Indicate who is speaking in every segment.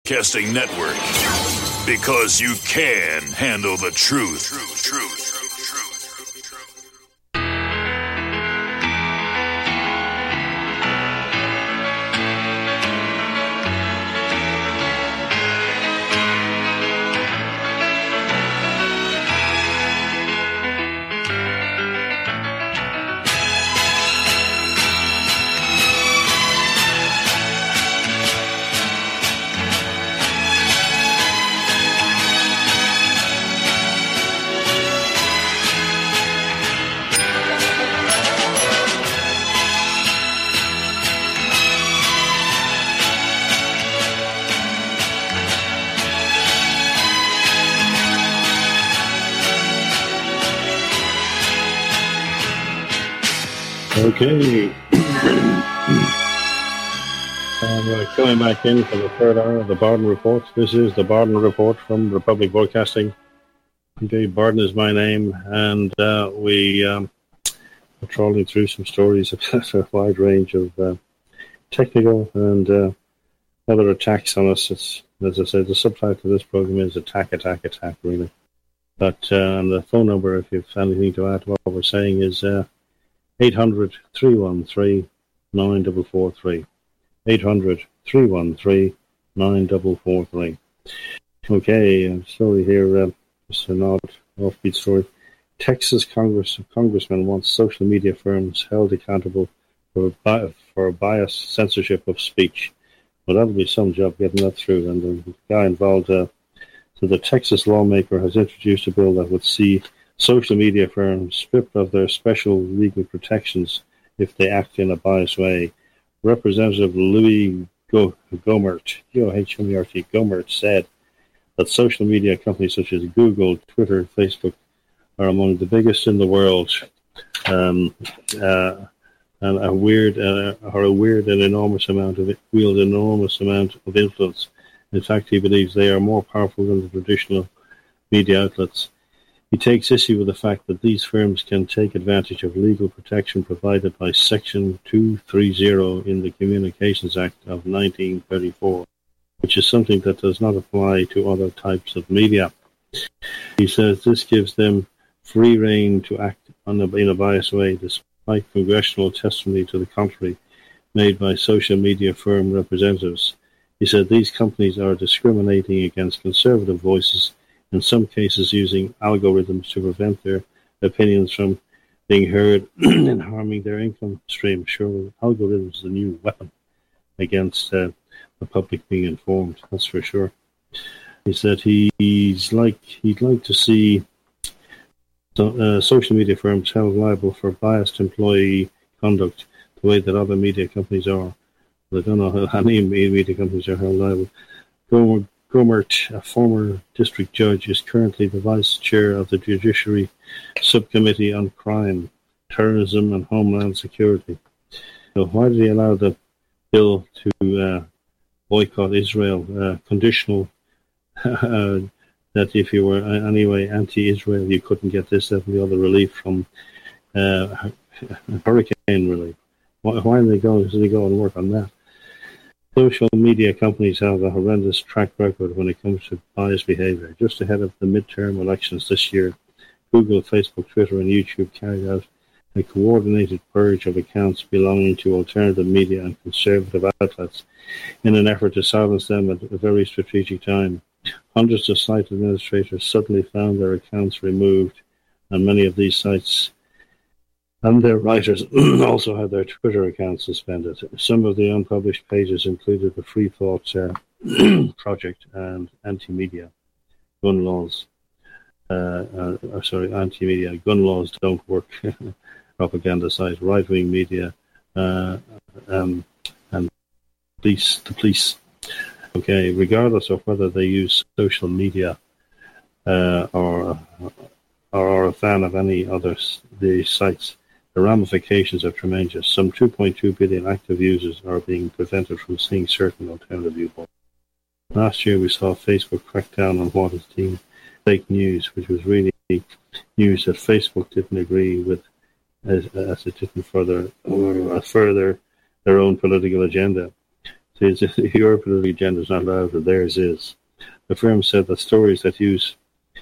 Speaker 1: Broadcasting Network. Because you can handle the truth.
Speaker 2: Okay. We're coming back in for the third hour of the Barden Report. This is the Barden Report from Republic Broadcasting. Okay, Barden is my name, and we are trawling through some stories about a wide range of technical and other attacks on us. It's, as I said, the subtitle of this program is Attack, really. But the phone number, if you have anything to add to what we're saying, is 800-313-9443. 800-313-9443. Okay, story here, just an odd offbeat story. Texas congressman wants social media firms held accountable for biased censorship of speech. Well, that'll be some job getting that through. And the guy involved, so the Texas lawmaker has introduced a bill that would see social media firms stripped of their special legal protections if they act in a biased way. Representative Louis Gohmert, G-O-H-M-E-R-T, Gohmert, said that social media companies such as Google, Twitter, Facebook are among the biggest in the world, and wield an enormous amount of influence. In fact, he believes they are more powerful than the traditional media outlets. He takes issue with the fact that these firms can take advantage of legal protection provided by Section 230 in the Communications Act of 1934, which is something that does not apply to other types of media. He says this gives them free rein to act in a biased way, despite congressional testimony to the contrary made by social media firm representatives. He said these companies are discriminating against conservative voices, in some cases using algorithms to prevent their opinions from being heard and harming their income stream. Sure, algorithms is a new weapon against the public being informed, that's for sure. He said he'd like to see social media firms held liable for biased employee conduct the way that other media companies are. I don't know how many media companies are held liable. Gohmert, a former district judge, is currently the vice chair of the Judiciary Subcommittee on Crime, Terrorism and Homeland Security. So why did he allow the bill to boycott Israel, conditional that if you were anyway anti-Israel, you couldn't get this, that, and the other relief from hurricane relief? Why did they go and work on that? Social media companies have a horrendous track record when it comes to biased behavior. Just ahead of the midterm elections this year, Google, Facebook, Twitter, and YouTube carried out a coordinated purge of accounts belonging to alternative media and conservative outlets in an effort to silence them at a very strategic time. Hundreds of site administrators suddenly found their accounts removed, and many of these sites and their writers also had their Twitter accounts suspended. Some of the unpublished pages included the Free Thought Project and Anti-Media Gun Laws. Anti-Media Gun Laws Don't Work propaganda site, right-wing media, and the police. Okay, regardless of whether they use social media or are a fan of any other these sites, the ramifications are tremendous. Some 2.2 billion active users are being prevented from seeing certain alternative viewpoints. Last year we saw Facebook crack down on what is deemed fake news, which was really news that Facebook didn't agree with as it didn't further their own political agenda. The European agenda is not allowed, and theirs is. The firm said that stories that use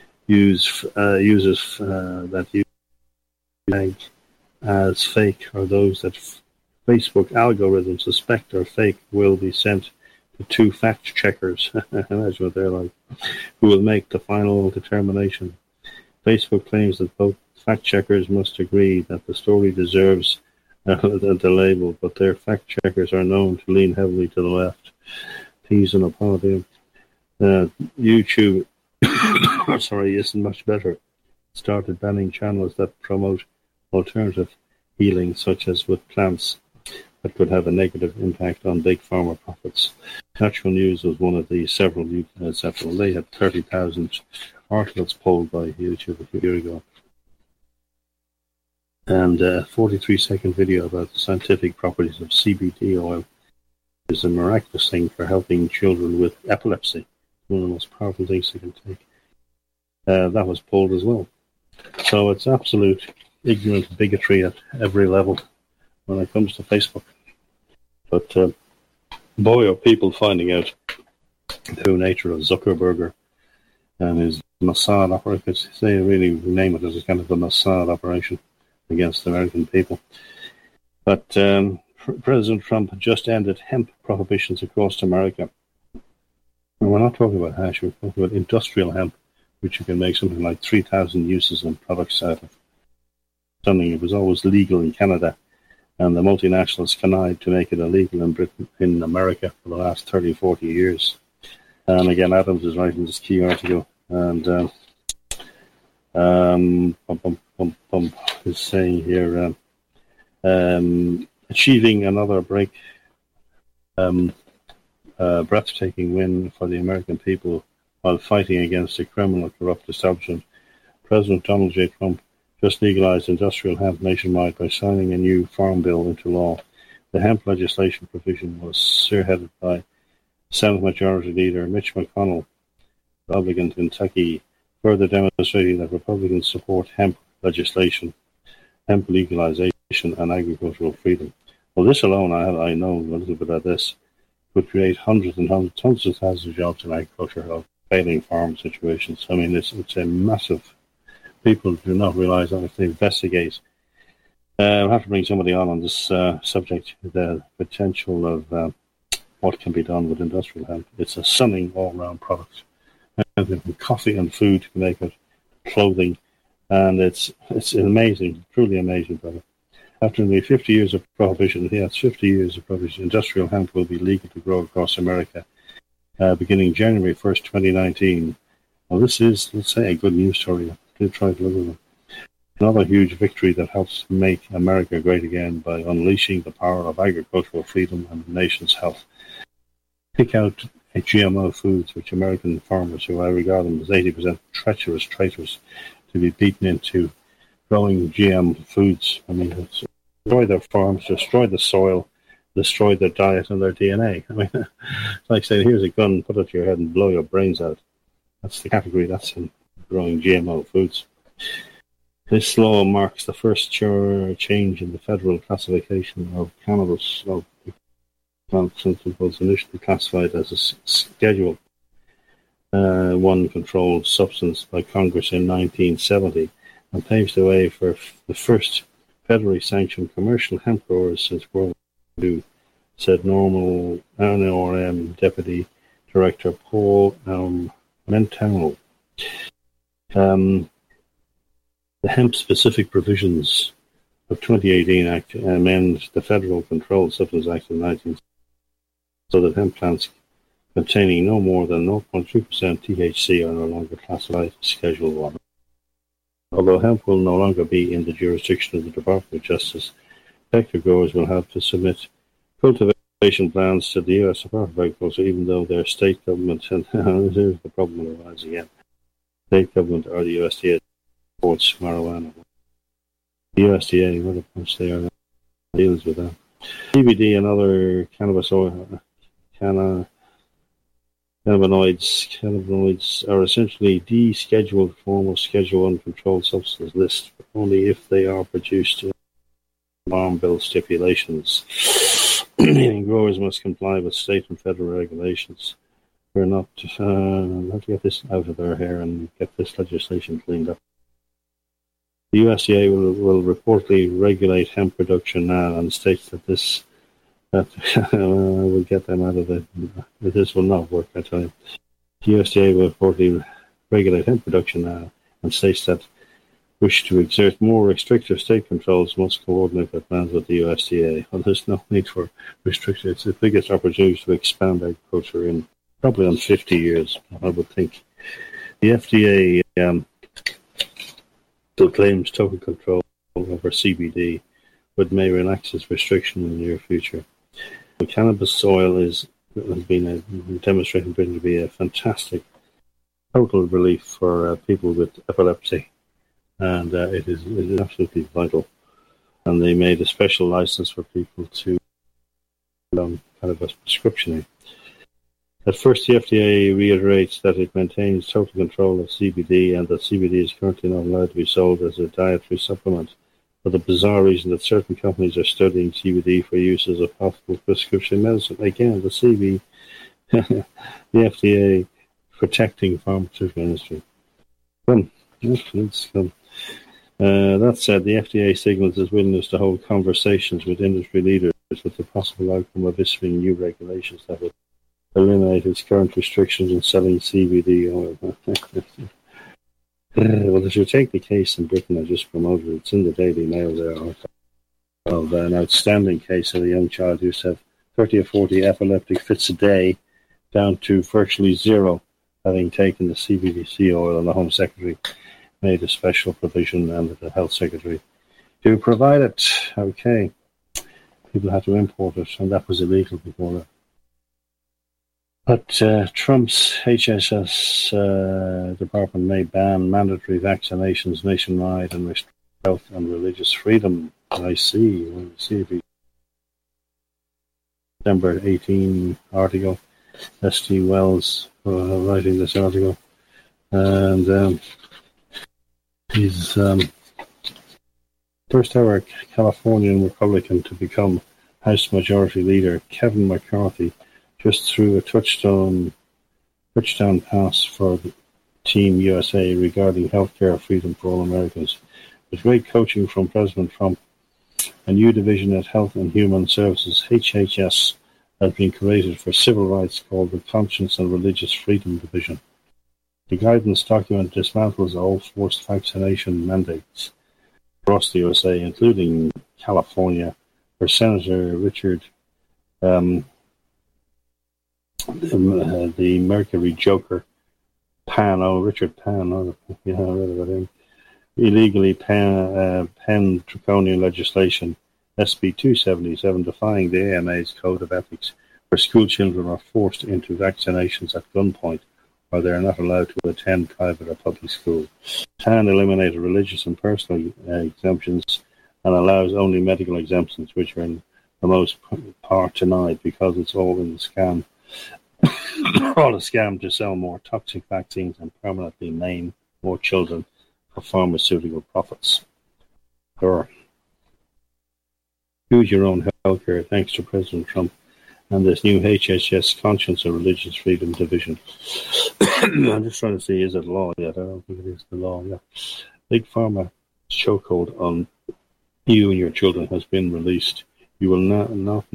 Speaker 2: as fake or those that Facebook algorithms suspect are fake will be sent to 2 fact checkers. Imagine what they're like, who will make the final determination. Facebook claims that both fact checkers must agree that the story deserves the label, but their fact checkers are known to lean heavily to the left. Teasing upon them. YouTube isn't much better. Started banning channels that promote alternative healing, such as with plants, that could have a negative impact on big pharma profits. Natural News was one of these several. They had 30,000 articles polled by YouTube a few years ago. And a 43-second video about the scientific properties of CBD oil is a miraculous thing for helping children with epilepsy. One of the most powerful things you can take. That was polled as well. So it's absolute ignorant bigotry at every level when it comes to Facebook. But boy, are people finding out the nature of Zuckerberg and his Mossad operation. They really name it as a kind of a Mossad operation against the American people. But President Trump just ended hemp prohibitions across America. And we're not talking about hash, we're talking about industrial hemp, which you can make something like 3,000 uses and products out of. Something it was always legal in Canada, and the multinationals connived to make it illegal in Britain, in America, for the last 30, 40 years. And again, Adams is writing this key article, and is saying here, achieving another breathtaking win for the American people while fighting against a criminal, corrupt establishment. President Donald J. Trump just legalized industrial hemp nationwide by signing a new farm bill into law. The hemp legislation provision was spearheaded by Senate Majority Leader Mitch McConnell, Republican Kentucky, further demonstrating that Republicans support hemp legislation, hemp legalization, and agricultural freedom. Well, this alone, I know a little bit about this, would create hundreds and hundreds, tons of thousands of jobs in agriculture, of failing farm situations. I mean, it's a massive. People do not realize that if they investigate. I'll have to bring somebody on this subject, the potential of what can be done with industrial hemp. It's a stunning all-round product. From coffee and food to make it, clothing, and it's amazing, truly amazing product. After nearly 50 years of prohibition, 50 years of prohibition, industrial hemp will be legal to grow across America beginning January 1st, 2019. Well, this is, let's say, a good news story. Do try to look at it. Another huge victory that helps make America great again by unleashing the power of agricultural freedom and the nation's health. Pick out GMO foods, which American farmers, who I regard them as 80% treacherous traitors, to be beaten into growing GM foods. I mean, destroy their farms, destroy the soil, destroy their diet and their DNA. I mean, it's like saying, here's a gun, put it to your head and blow your brains out. That's the category that's in growing GMO foods. This law marks the first change in the federal classification of cannabis. It was initially classified as a Schedule 1 controlled substance by Congress in 1970 and paves the way for the first federally sanctioned commercial hemp growers since World War II, said NRM Deputy Director Paul Mentano. The hemp-specific provisions of 2018 Act amend the Federal Controlled Substance Act of 1970 so that hemp plants containing no more than 0.3% THC are no longer classified as Schedule 1. Although hemp will no longer be in the jurisdiction of the Department of Justice, hectare growers will have to submit cultivation plans to the U.S. Department of Agriculture, even though their state government, and here's the problem arises again, state government or the USDA supports marijuana. The USDA, what a bunch they are, deals with that. CBD and other cannabis oil, cannabinoids are essentially descheduled form of Schedule 1 controlled substance list, but only if they are produced in Farm Bill stipulations. meaning growers must comply with state and federal regulations. We're not have to get this out of their hair and get this legislation cleaned up. The USDA will reportedly regulate hemp production now and states that will get them out of this will not work, I tell you. The USDA will reportedly regulate hemp production now and states that wish to exert more restrictive state controls must coordinate their plans with the USDA. Well, there's no need for restriction. It's the biggest opportunity to expand agriculture in probably on 50 years, I would think. The FDA still claims total control over CBD, but may relax its restriction in the near future. The cannabis oil has been demonstrated to be a fantastic total relief for people with epilepsy, and it is absolutely vital. And they made a special license for people to cannabis prescription. At first, the FDA reiterates that it maintains total control of CBD and that CBD is currently not allowed to be sold as a dietary supplement, for the bizarre reason that certain companies are studying CBD for use as a possible prescription medicine. Again, the FDA protecting pharmaceutical industry. That said, the FDA signals its willingness to hold conversations with industry leaders with the possible outcome of issuing new regulations that would eliminate its current restrictions on selling CBD oil. Well, if you take the case in Britain I just promoted, it's in the Daily Mail there, of an outstanding case of a young child who's had 30 or 40 epileptic fits a day, down to virtually zero, having taken the CBD oil, and the Home Secretary made a special provision, and the Health Secretary to provide it. Okay, people had to import it, and that was illegal before that. But Trump's HHS department may ban mandatory vaccinations nationwide and restrict health and religious freedom. I see. We'll see if December 18 article. S.G. Wells writing this article. And he's first ever Californian Republican to become House Majority Leader, Kevin McCarthy, just threw a touchdown pass for the Team USA regarding healthcare freedom for all Americans. With great coaching from President Trump, a new division at Health and Human Services, HHS, has been created for civil rights called the Conscience and Religious Freedom Division. The guidance document dismantles all forced vaccination mandates across the USA, including California, where Senator Richard the Mercury Joker Richard Pan, I read about him, illegally penned draconian legislation, SB 277, defying the AMA's Code of Ethics, where school children are forced into vaccinations at gunpoint, or they are not allowed to attend private or public school. Tan eliminated religious and personal exemptions and allows only medical exemptions, which are in the most part denied because it's all in the scam. All a scam to sell more toxic vaccines and permanently maim more children for pharmaceutical profits. Sure. Choose your own healthcare thanks to President Trump and this new HHS Conscience and Religious Freedom Division. I'm just trying to see, is it law yet? I don't think it is the law yet. Big Pharma chokehold on you and your children has been released. You will not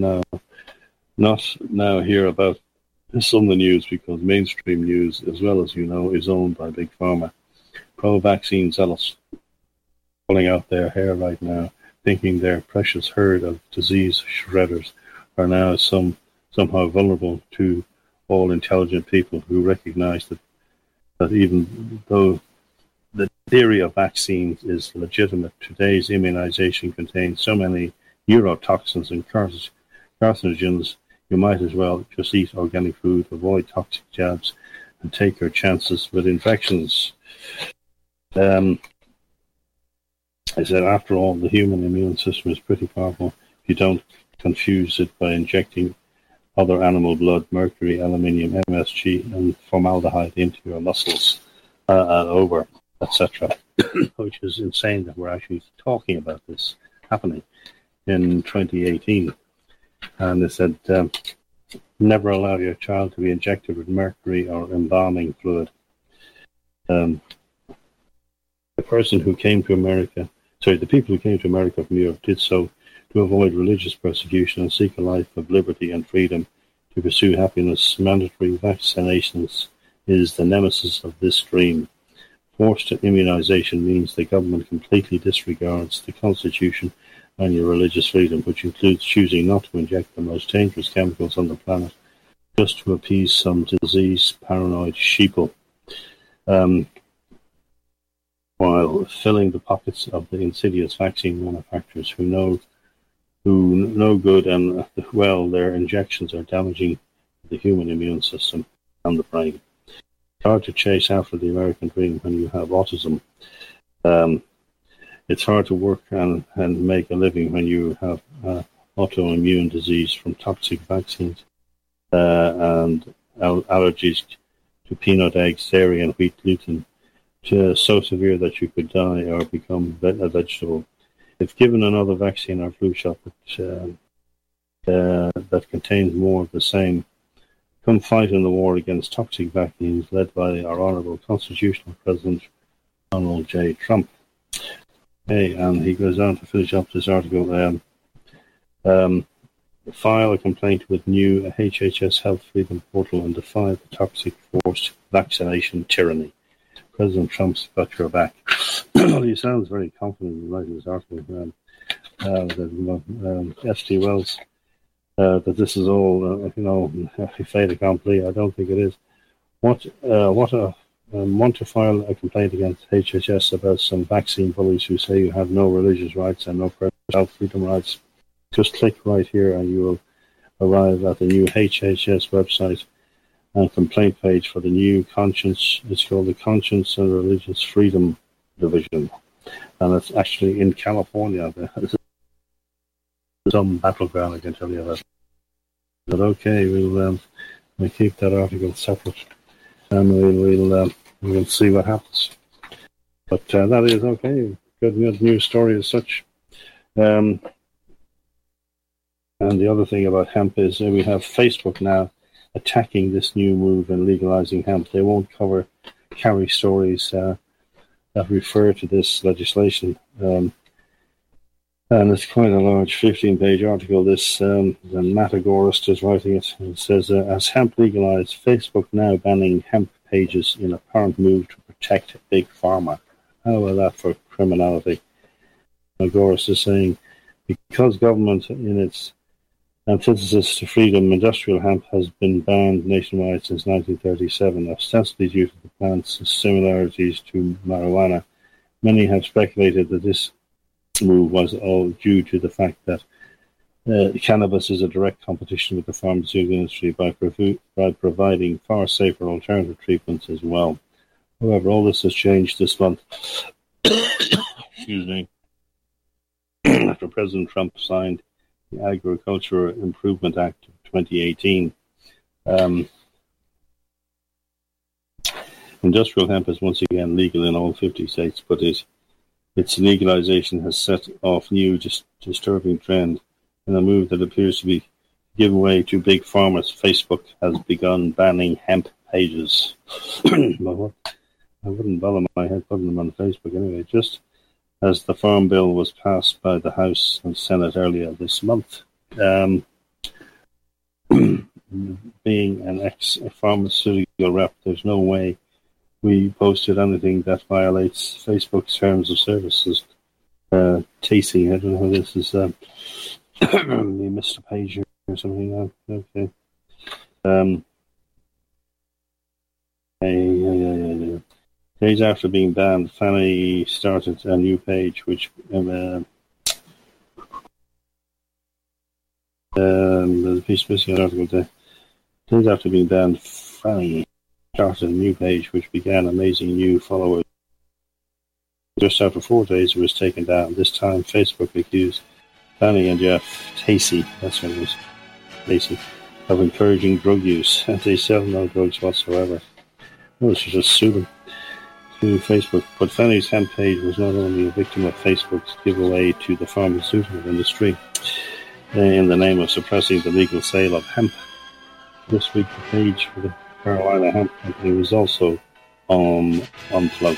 Speaker 2: now hear about this on the news because mainstream news, as well as you know, is owned by Big Pharma. Pro-vaccine zealots pulling out their hair right now, thinking their precious herd of disease shredders are now somehow vulnerable to all intelligent people who recognize that even though the theory of vaccines is legitimate, today's immunization contains so many neurotoxins and carcinogens, you might as well just eat organic food, avoid toxic jabs, and take your chances with infections. I said, after all, the human immune system is pretty powerful. If you don't confuse it by injecting other animal blood, mercury, aluminium, MSG, and formaldehyde into your muscles, over, etc., which is insane that we're actually talking about this happening in 2018. And they said, never allow your child to be injected with mercury or embalming fluid. The people who came to America from Europe did so to avoid religious persecution and seek a life of liberty and freedom. To pursue happiness, mandatory vaccinations is the nemesis of this dream. Forced immunization means the government completely disregards the Constitution and your religious freedom, which includes choosing not to inject the most dangerous chemicals on the planet just to appease some disease-paranoid sheeple, while filling the pockets of the insidious vaccine manufacturers who know good and well their injections are damaging the human immune system and the brain. It's hard to chase after the American dream when you have autism. It's hard to work and make a living when you have autoimmune disease from toxic vaccines and allergies to peanut, eggs, dairy, and wheat gluten, so severe that you could die or become a vegetable. If given another vaccine or flu shot that contains more of the same, come fight in the war against toxic vaccines led by our Honourable Constitutional President Donald J. Trump. Okay, and he goes on to finish up this article. File a complaint with new HHS Health Freedom Portal and defy the toxic forced vaccination tyranny. President Trump's got your back. Well, he sounds very confident in writing this article. F.T. Wells, that this is all, fait accompli. I don't think it is. Want to file a complaint against HHS about some vaccine bullies who say you have no religious rights and no personal health freedom rights? Just click right here and you will arrive at the new HHS website and complaint page for the new Conscience. It's called the Conscience and Religious Freedom Division, and it's actually in California. This is some battleground, I can tell you that. But okay, we'll keep that article separate, and we'll see what happens. But that is okay. Good news story as such. And the other thing about hemp is we have Facebook now attacking this new move in legalizing hemp. They won't carry stories that refer to this legislation. And it's quite a large 15-page article. This Matt Agorist is writing it. It says, as hemp legalized, Facebook now banning hemp pages in apparent move to protect big pharma. How about that for criminality? Agorist is saying, because government in its antithesis to freedom, industrial hemp has been banned nationwide since 1937, ostensibly due to the plant's similarities to marijuana. Many have speculated that this move was all due to the fact that cannabis is a direct competition with the pharmaceutical industry by providing far safer alternative treatments as well. However, all this has changed this month. Excuse me. After President Trump signed the Agricultural Improvement Act of 2018. Industrial hemp is once again legal in all 50 states, but its legalization has set off new disturbing trend in a move that appears to be giving way to big pharma's. Facebook has begun banning hemp pages. Well, I wouldn't bother my head putting them on Facebook anyway, just as the Farm Bill was passed by the House and Senate earlier this month. Being an ex-pharmaceutical rep, there's no way we posted anything that violates Facebook's terms of services. Tasty, I don't know who this is. We missed a page here or something. Okay. Days after being banned, Fanny started a new page, which there's a piece missing an article there. Days after being banned, Fanny started a new page, which began amazing new followers. Just after 4 days, it was taken down. This time, Facebook accused Fanny and Jeff Tasey, that's what it was, Tasey, of encouraging drug use. They sell no drugs whatsoever. Well, she just sued them. To Facebook, but Fanny's hemp page was not only a victim of Facebook's giveaway to the pharmaceutical industry, in the name of suppressing the legal sale of hemp. This week, the page for the Carolina Hemp Company was also unplugged.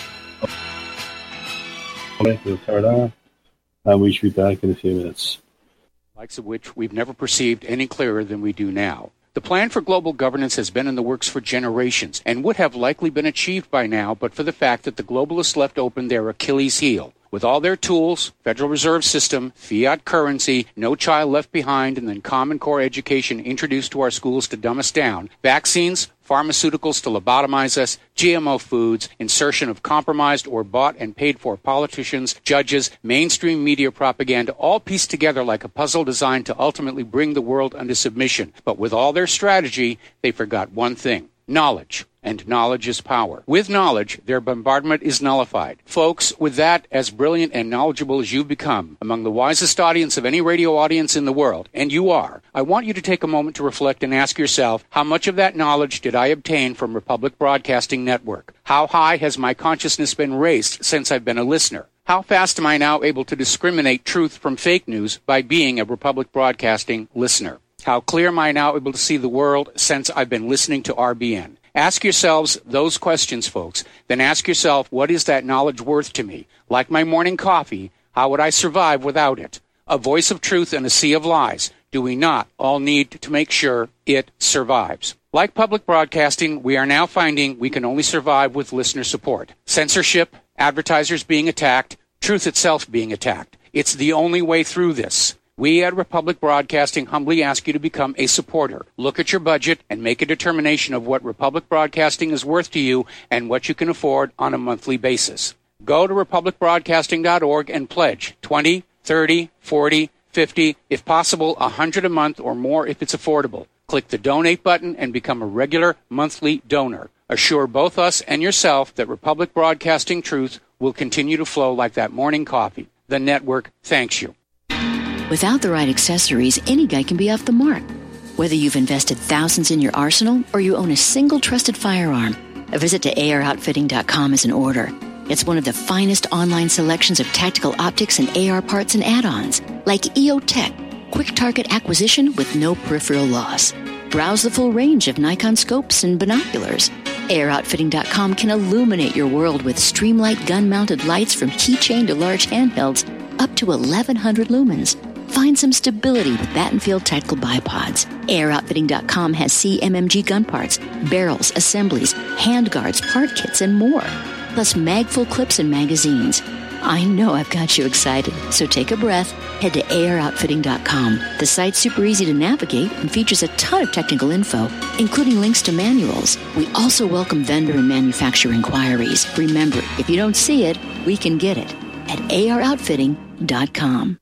Speaker 2: Okay, for the third hour, and we should be back in a few minutes.
Speaker 3: Likes of which we've never perceived any clearer than we do now. The plan for global governance has been in the works for generations and would have likely been achieved by now but for the fact that the globalists left open their Achilles heel. With all their tools, Federal Reserve System, fiat currency, no child left behind, and then Common Core education introduced to our schools to dumb us down, vaccines, pharmaceuticals to lobotomize us, GMO foods, insertion of compromised or bought and paid for politicians, judges, mainstream media propaganda, all pieced together like a puzzle designed to ultimately bring the world under submission. But with all their strategy, they forgot one thing: knowledge. And knowledge is power. With knowledge, their bombardment is nullified. Folks, with that, as brilliant and knowledgeable as you've become, among the wisest audience of any radio audience in the world, and you are, I want you to take a moment to reflect and ask yourself, how much of that knowledge did I obtain from Republic Broadcasting Network? How high has my consciousness been raised since I've been a listener? How fast am I now able to discriminate truth from fake news by being a Republic Broadcasting listener? How clear am I now able to see the world since I've been listening to RBN? Ask yourselves those questions, folks. Then ask yourself, what is that knowledge worth to me? Like my morning coffee, how would I survive without it? A voice of truth in a sea of lies. Do we not all need to make sure it survives? Like public broadcasting, we are now finding we can only survive with listener support. Censorship, advertisers being attacked, truth itself being attacked. It's the only way through this. We at Republic Broadcasting humbly ask you to become a supporter. Look at your budget and make a determination of what Republic Broadcasting is worth to you and what you can afford on a monthly basis. Go to republicbroadcasting.org and pledge $20, $30, $40, $50, if possible, $100 a month or more if it's affordable. Click the donate button and become a regular monthly donor. Assure both us and yourself that Republic Broadcasting truth will continue to flow like that morning coffee. The network thanks you.
Speaker 4: Without the right accessories, any guy can be off the mark. Whether you've invested thousands in your arsenal or you own a single trusted firearm, a visit to AROutfitting.com is in order. It's one of the finest online selections of tactical optics and AR parts and add-ons, like EOTech, quick target acquisition with no peripheral loss. Browse the full range of Nikon scopes and binoculars. AROutfitting.com can illuminate your world with Streamlight gun-mounted lights from keychain to large handhelds up to 1,100 lumens. Find some stability with Battenfield Tactical Bipods. AirOutfitting.com has CMMG gun parts, barrels, assemblies, handguards, part kits, and more. Plus magful clips and magazines. I know I've got you excited, so take a breath. Head to AirOutfitting.com. The site's super easy to navigate and features a ton of technical info, including links to manuals. We also welcome vendor and manufacturer inquiries. Remember, if you don't see it, we can get it at AirOutfitting.com.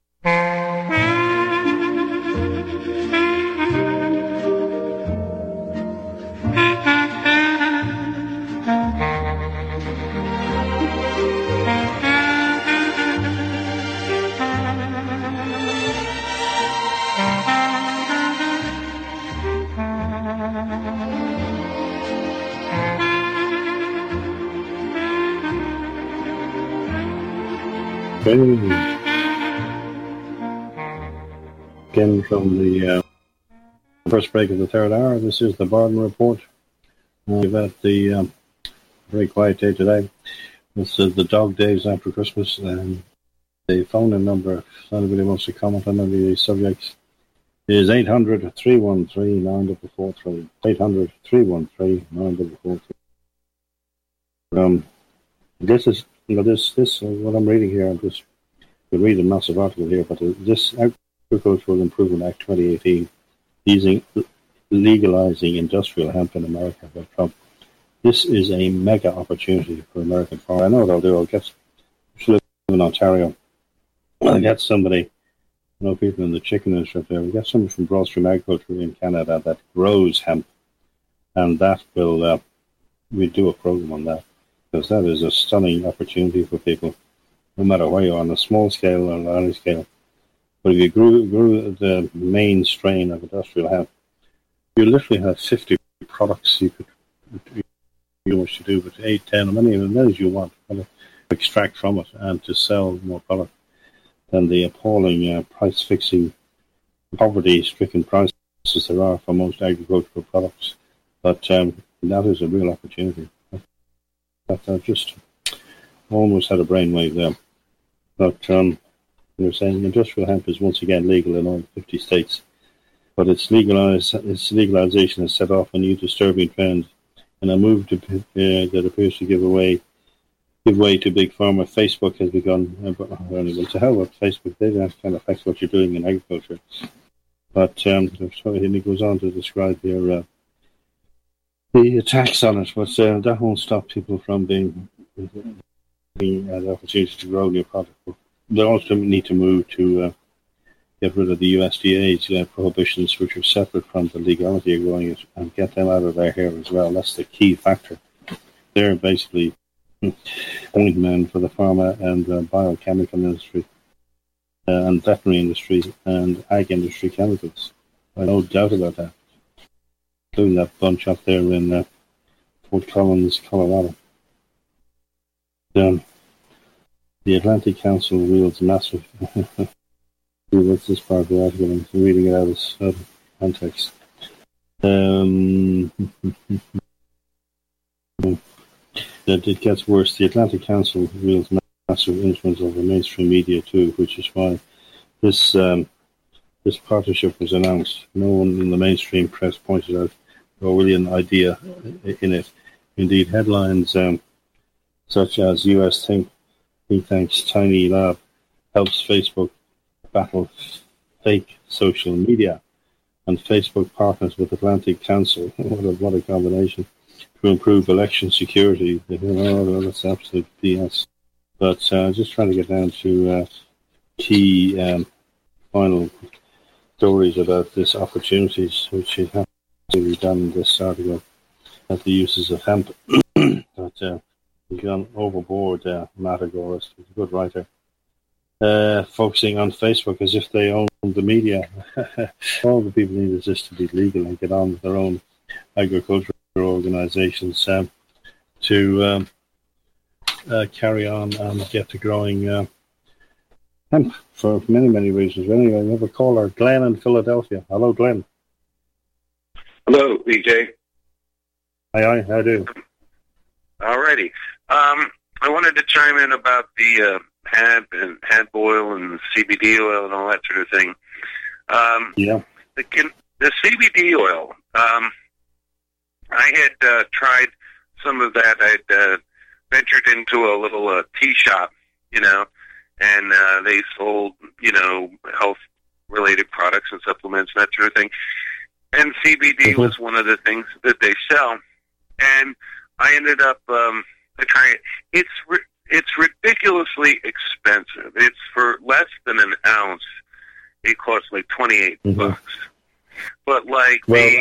Speaker 2: Again from the first break of the third hour, this is the Borden Report. We've had the very quiet day today. This is the dog days after Christmas, and the phone number, if anybody wants to comment on any of these subjects, is 800-313-9443. 800-313-9443. This is, this what I'm reading here. I'm just read a massive article here, but this Agricultural Improvement Act 2018, legalizing industrial hemp in America by Trump. This is a mega opportunity for American farmers. I know what I'll do. I'll get, if you live in Ontario, I'll get somebody, people in the chicken industry there, we'll get somebody from Broadstream Agriculture in Canada that grows hemp, and that will, we'll do a program on that, because that is a stunning opportunity for people, no matter where you're on a small scale or a large scale. But if you grew the main strain of industrial hemp, you literally have 50 products you wish to do, but 8, 10, many as you want, to extract from it and to sell more product than the appalling price fixing poverty-stricken prices there are for most agricultural products. But that is a real opportunity. I just almost had a brainwave there. But you're saying industrial hemp is once again legal in all 50 states. But its legalization has set off a new disturbing trend, and a move that appears to give way to big pharma. Facebook has begun. Well, to hell with Facebook, they don't kind of affect what you're doing in agriculture. But he goes on to describe the attacks on it, but that won't stop people from being the opportunity to grow new products. They also need to move to get rid of the USDA's prohibitions, which are separate from the legality of growing it, and get them out of their hair as well. That's the key factor. They're basically ointmen for the pharma and biochemical industry, and veterinary industry, and ag industry chemicals. I have no doubt about that. Including that bunch up there in Fort Collins, Colorado. The Atlantic Council wields massive... What's this part of the article? I'm reading it out of context. It gets worse. The Atlantic Council wields massive influence over mainstream media too, which is why this partnership was announced. No one in the mainstream press pointed out Orwellian idea in it. Indeed, headlines such as U.S. think tank's Tiny Lab helps Facebook battle fake social media, and Facebook partners with Atlantic Council. What a combination to improve election security. That's absolute BS. But just trying to get down to key final stories about this opportunities, which you have to be done in this article at the uses of hemp. But he's gone overboard, Matt Agoras. He's a good writer. Focusing on Facebook as if they own the media. All the people need is just to be legal and get on with their own agricultural organizations to carry on and get to growing hemp for many, many reasons. Anyway, we have a caller, Glenn in Philadelphia. Hello, Glenn.
Speaker 5: Hello, BJ.
Speaker 2: Hi, how do you?
Speaker 5: Alrighty. I wanted to chime in about the hemp and hemp oil and CBD oil and all that sort of thing.
Speaker 2: Yeah.
Speaker 5: The CBD oil, I had tried some of that. I'd ventured into a little tea shop, and they sold, health-related products and supplements and that sort of thing. And CBD was one of the things that they sell. And I ended up trying it. It's ridiculously expensive. It's for less than an ounce. It costs like $28 bucks. But like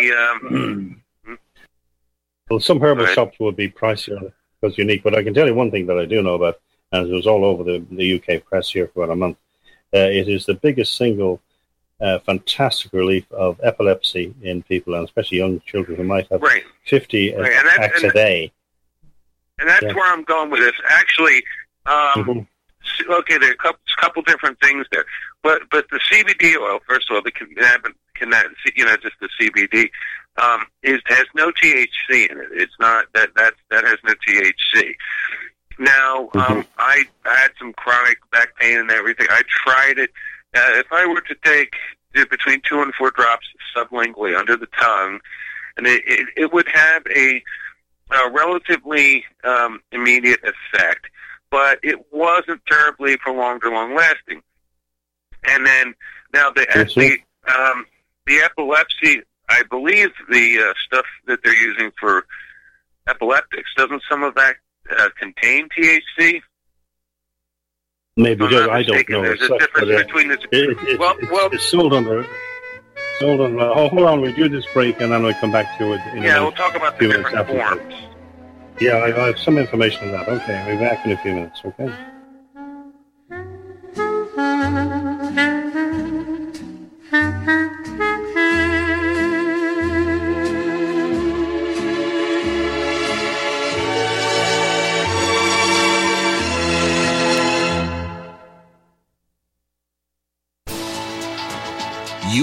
Speaker 2: well, some herbal shops would be pricier because unique. But I can tell you one thing that I do know about, and it was all over the UK press here for about a month. It is the biggest single fantastic relief of epilepsy in people, and especially young children who might have 50 attacks a day.
Speaker 5: And that's where I'm going with this. Actually, okay, there are a couple different things there, but the CBD oil, first of all, the just the CBD, has no THC in it. It's not that has no THC. Now, I had some chronic back pain and everything. I tried it. If I were to take between 2 and 4 drops sublingually under the tongue, and it would have a relatively immediate effect, but it wasn't terribly prolonged or long-lasting. And then now the epilepsy, I believe the stuff that they're using for epileptics, doesn't some of that contain THC?
Speaker 2: Maybe, I don't know.
Speaker 5: There's a difference between the two.
Speaker 2: It's sold under. Hold on, we'll do this break and then we'll come back to it.
Speaker 5: We'll talk about the different forms.
Speaker 2: Yeah, I have some information on that. Okay, we'll be back in a few minutes, okay?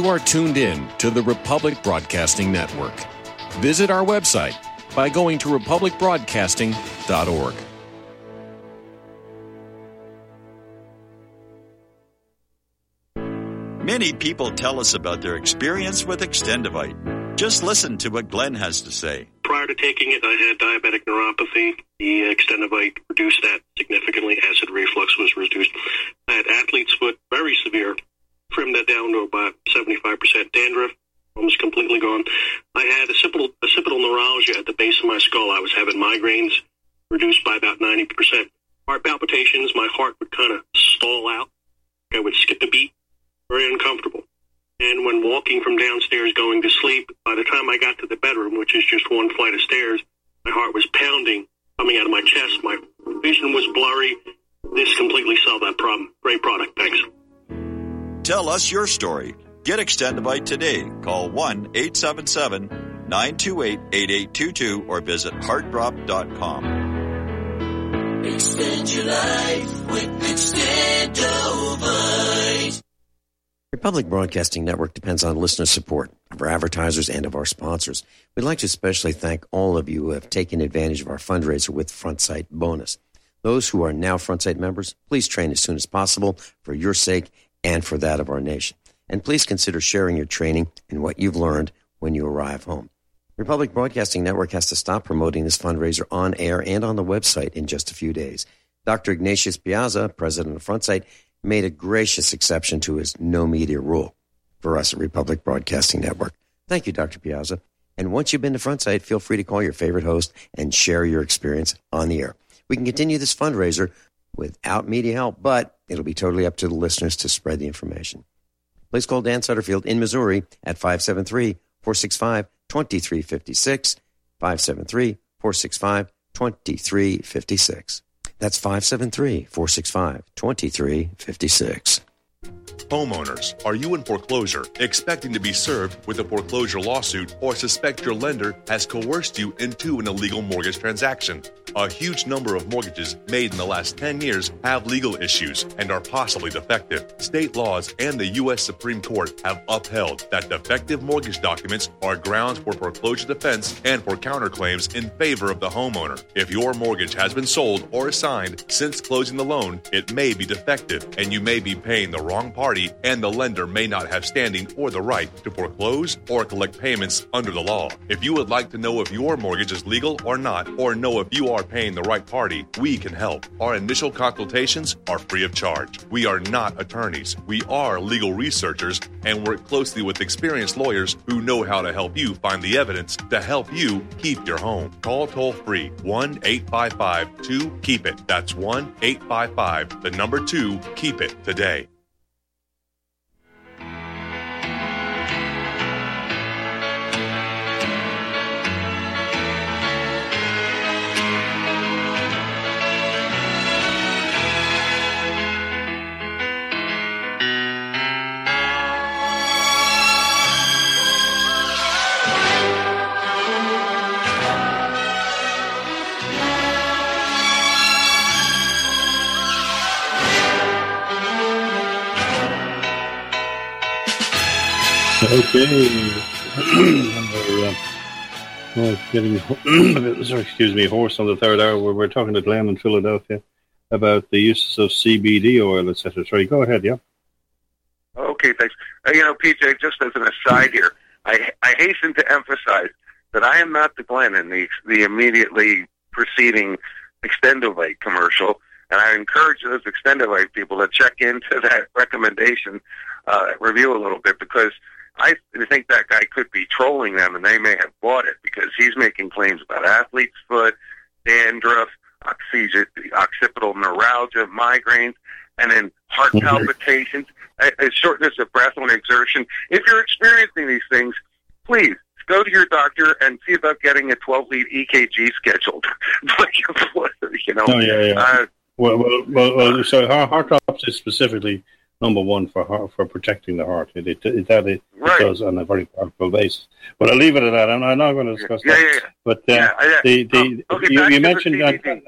Speaker 6: You are tuned in to the Republic Broadcasting Network. Visit our website by going to republicbroadcasting.org.
Speaker 7: Many people tell us about their experience with Extendivite. Just listen to what Glenn has to say.
Speaker 8: Prior to taking it, I had diabetic neuropathy. The Extendivite reduced that significantly. Acid reflux was reduced. I had athlete's foot, very severe. Trimmed that down to about 75%. Dandruff, almost completely gone. I had occipital neuralgia at the base of my skull. I was having migraines, reduced by about 90%. Heart palpitations, my heart would kind of stall out. I would skip a beat. Very uncomfortable. And when walking from downstairs going to sleep, by the time I got to the bedroom, which is just one flight of stairs, my heart was pounding, coming out of my chest. My vision was blurry. This completely solved that problem. Great product. Thanks.
Speaker 7: Tell us your story. Get Extendivite today. Call 1-877-928-8822 or visit heartdrop.com.
Speaker 9: Extend your life with Extendovite.
Speaker 10: Republic Broadcasting Network depends on listener support of our advertisers and of our sponsors. We'd like to especially thank all of you who have taken advantage of our fundraiser with FrontSight Bonus. Those who are now FrontSight members, please train as soon as possible for your sake and for that of our nation. And please consider sharing your training and what you've learned when you arrive home. Republic Broadcasting Network has to stop promoting this fundraiser on air and on the website in just a few days. Dr. Ignatius Piazza, president of FrontSight, made a gracious exception to his no media rule for us at Republic Broadcasting Network. Thank you, Dr. Piazza. And once you've been to FrontSight, feel free to call your favorite host and share your experience on the air. We can continue this fundraiser without media help, but it'll be totally up to the listeners to spread the information. Please call Dan Sutterfield in Missouri at 573-465-2356, 573-465-2356. That's 573-465-2356.
Speaker 11: Homeowners, are you in foreclosure, expecting to be served with a foreclosure lawsuit, or suspect your lender has coerced you into an illegal mortgage transaction? A huge number of mortgages made in the last 10 years have legal issues and are possibly defective. State laws and the U.S. Supreme Court have upheld that defective mortgage documents are grounds for foreclosure defense and for counterclaims in favor of the homeowner. If your mortgage has been sold or assigned since closing the loan, it may be defective, and you may be paying the wrong party, and the lender may not have standing or the right to foreclose or collect payments under the law. If you would like to know if your mortgage is legal or not, or know if you are paying the right party, we can help. Our initial consultations are free of charge. We are not attorneys. We are legal researchers and work closely with experienced lawyers who know how to help you find the evidence to help you keep your home. Call toll-free 1-855-2-KEEP-IT. That's 1-855-2-KEEP-IT today.
Speaker 2: Okay. Getting hoarse on the third hour. We're talking to Glenn in Philadelphia about the uses of CBD oil, etc. Sorry, go ahead, yeah.
Speaker 5: Okay, thanks. PJ, just as an aside here, I hasten to emphasize that I am not the Glenn in the immediately preceding Extendovite commercial, and I encourage those Extendovite people to check into that recommendation review a little bit, because I think that guy could be trolling them, and they may have bought it because he's making claims about athlete's foot, dandruff, occipital neuralgia, migraines, and then heart palpitations, shortness of breath on exertion. If you're experiencing these things, please go to your doctor and see about getting a 12-lead EKG scheduled.
Speaker 2: So heart drops is specifically number one for protecting the heart. It does on a very powerful basis. But I'll leave it at that. I'm not going to discuss that. But you mentioned.